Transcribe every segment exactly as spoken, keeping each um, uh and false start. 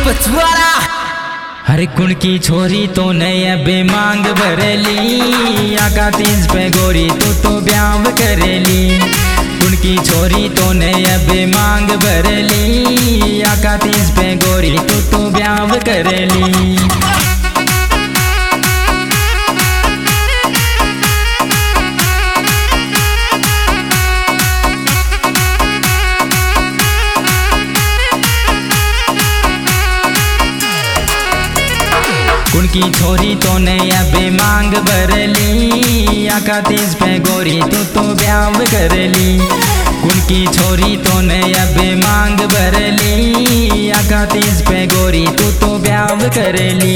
पछुआरा। हर कुण की छोरी तो नई अबे मांग भरेली, आका तीज पे गोरी तू तो ब्याह करेली। कुण की छोरी तो नई अबे मांग भरेली, आका तीज पे गोरी तू तो ब्याह करेली। कुण की छोरी तो नई अबे मांग भरली, आका तीज पे गोरी तू तो ब्याह करेली। कुण की छोरी तो नई अबे मांग भरली, आका तीज पे गोरी तू तो ब्याह करेली।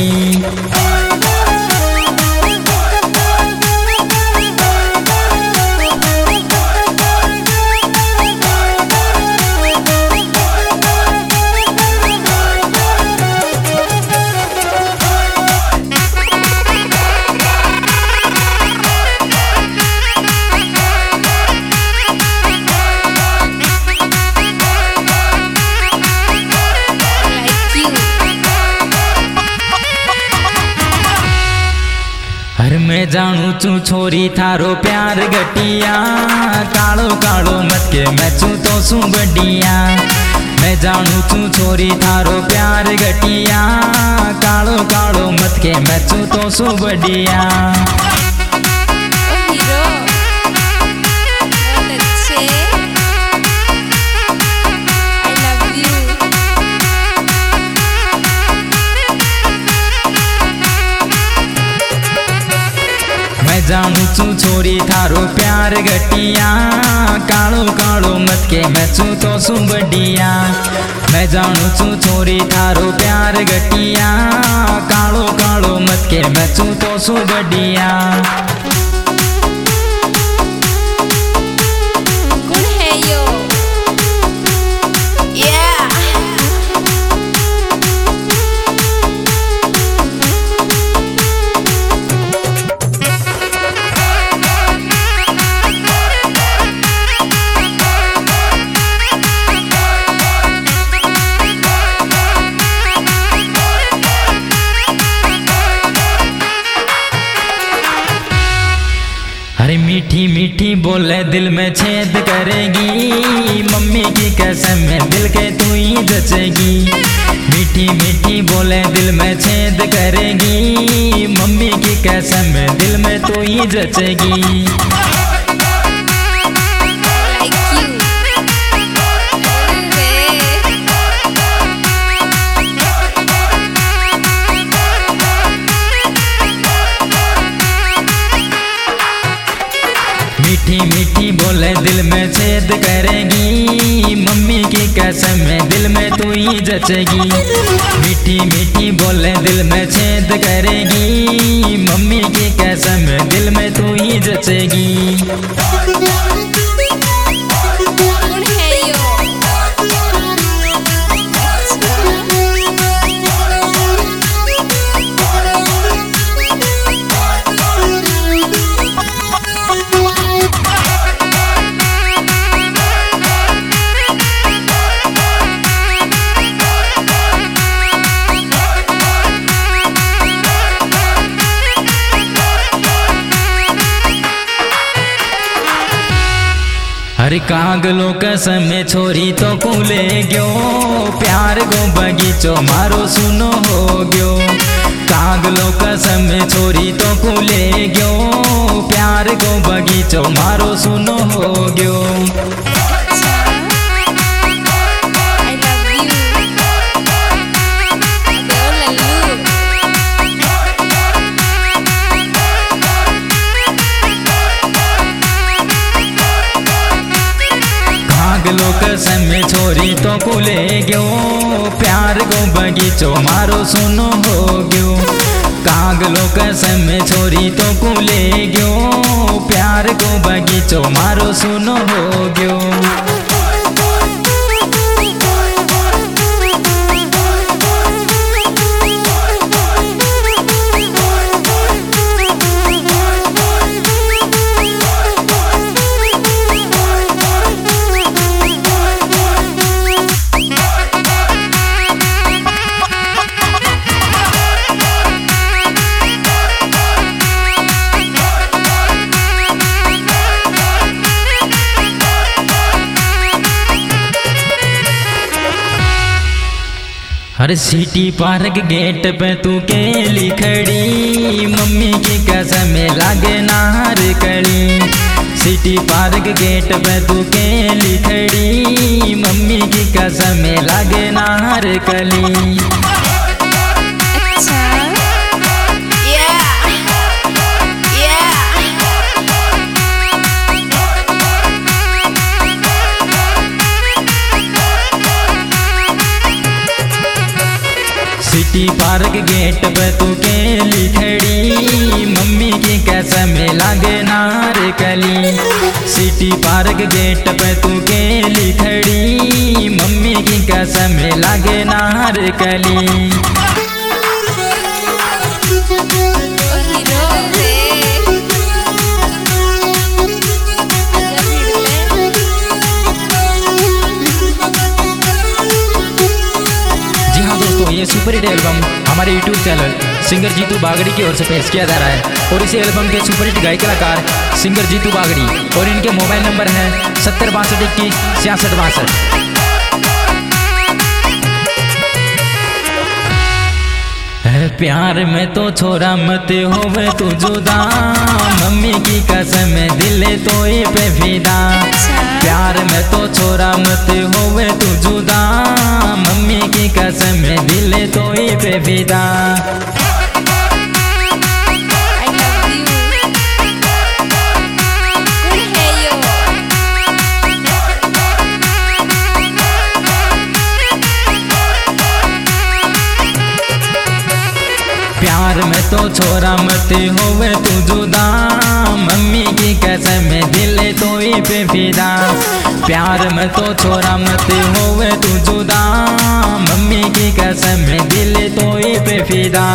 हर मैं जानू चू छोरी थारो प्यार घटिया, कालो कालो मत के मैं चू तो सू बढ़िया। मैं जानू चू छोरी थारो प्यार घटिया, कालो कालो मत के मैं चू तो सू बढ़िया। जानू चू छोरी थारो प्यार घटिया, कालो कालो मत के मैं चू तो सू बढ़िया। मैं जानू चू छोरी थारो प्यार घटिया, कालो कालो मत के मैं चू तो सू बढ़िया। अरे मीठी मीठी बोले दिल में छेद करेगी, मम्मी की कसम में दिल के तू ही जचेगी। मीठी मीठी बोले दिल में छेद करेगी, मम्मी की कसम में दिल में तू ही जचेगी। मीठी मीठी बोले दिल में छेद करेगी, मम्मी की कसम में दिल में तू ही जचेगी। मीठी मीठी बोले दिल में छेद करेगी, मम्मी की कसम में दिल में तू ही जचेगी। हर कागलो कसम में छोरी तो कूले गयो, प्यार को बगीचो मारो सुनो हो गयो। कागलो कसम में छोरी तो कूले गयो, प्यार को बगीचो मारो सुनो हो गयो। कागलो कसम में छोरी तो कूले गयो, प्यार को बगीचो मारो सुनो हो गयो। कागलो कसम में छोरी तो कूले गयो, प्यार को बगीचो मारो सुनो हो गयो। हर सिटी पार्क गेट पे तू केली खड़ी, मम्मी की कसम लागे नार कड़ी। सिटी पार्क गेट पे तू केली खड़ी, मम्मी की कसम लागे नार कली। सिटी पार्क गेट पे तू केली खड़ी, मम्मी की कसम लागे नार कली। सिटी पार्क गेट पे तू केली खड़ी, मम्मी की कसम लागे नार कली। ये सुपर हिट एल्बम हमारे YouTube channel singer Jeetu Bagdi की ओर से पेश किया जा रहा है और इस एल्बम के सुपर हिट गायक कलाकार सिंगर जीतू बागड़ी और इनके मोबाइल नंबर है सत्तर बासठ इक्कीस छियासठ बासठ। प्यार में तो छोरा मत होवे तू जुदा, मम्मी की कसम दिल तो ये पे फिदा। प्यार में तो छोरा मत होवे तू जुदा, मम्मी की कसम दिल तो ये पे फिदा। प्यार में तो छोरा मत होवे तू जुदा, मम्मी की कसम दिल तो ही पे फिदा। प्यार में तो छोरा मत होवे तू जुदा, मम्मी की कसम दिल तो ही पे फिदा।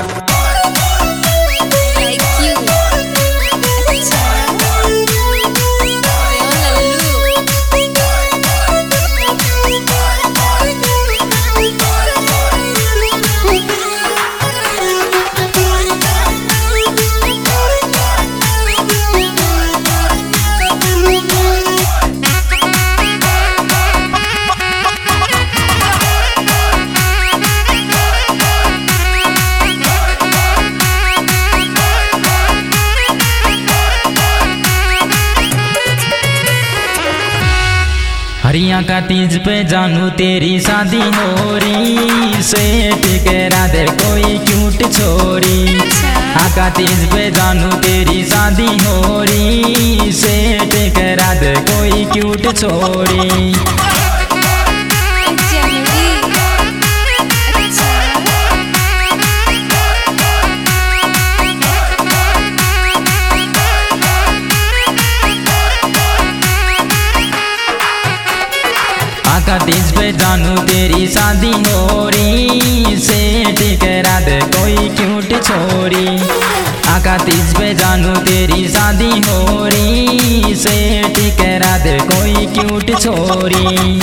हरिया का तीज पे जानू तेरी शादी हो रही, सेठ कह दे कोई क्यूट छोरी। आका तीज पे जानू तेरी शादी हो रही, सेठ कह दे कोई क्यूट छोरी। आका तीज पे जानू तेरी शादी हो रही, सेठ कह दे कोई क्यूट छोरी। आका तीज पे जानू तेरी शादी हो रही, सेठ कह दे कोई क्यूट छोरी।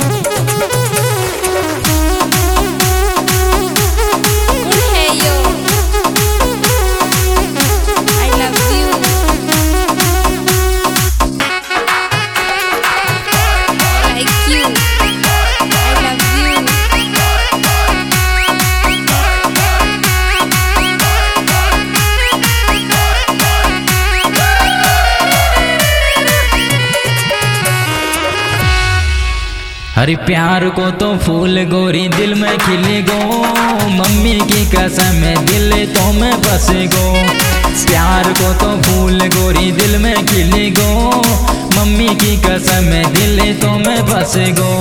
हरी प्यार को तो फूल गोरी दिल में खिले गो, मम्मी की कसम दिल तो में बस गो। प्यार को तो फूल गोरी दिल में खिले गो, मम्मी की कसम दिल तो में बस गो।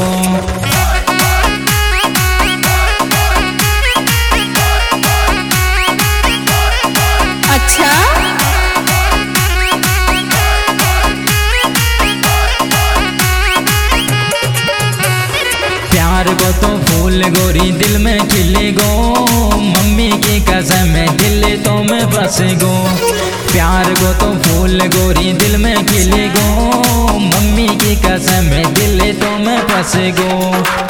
अच्छा प्यार को तो फूल गोरी दिल में खिले गो, मम्मी की कसम दिल तो में बस गो। प्यार को तो फूल गोरी दिल में खिले गो, मम्मी की कसम दिल तो में बस गो।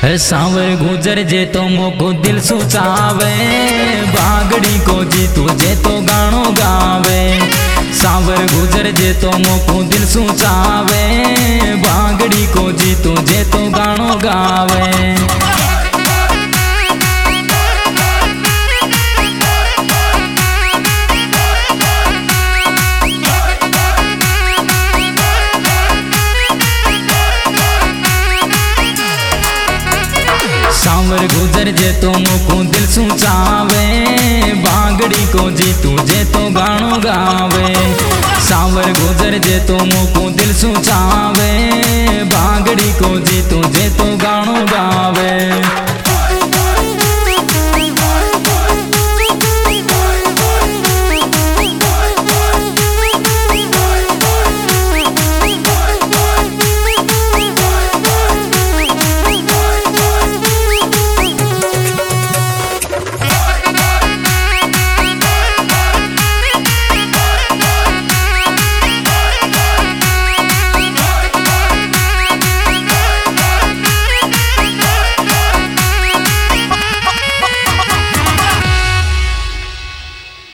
सांवर गुजर जे तो मोको दिल सुचावे, बागड़ी को जीतू जे तो गानो गावे। सांवर गुजर जे तो मोको दिल सुचावे, बागड़ी को जीतू जे तो गानो गावे। सांवर गुजर जे तो मोको दिल सुचावे, बागड़ी को जीतू जे तो गानो गावे। सांवर गुजर जे तो मोको दिल सुचावे, बागड़ी को जीतू जे तो गानो गावे।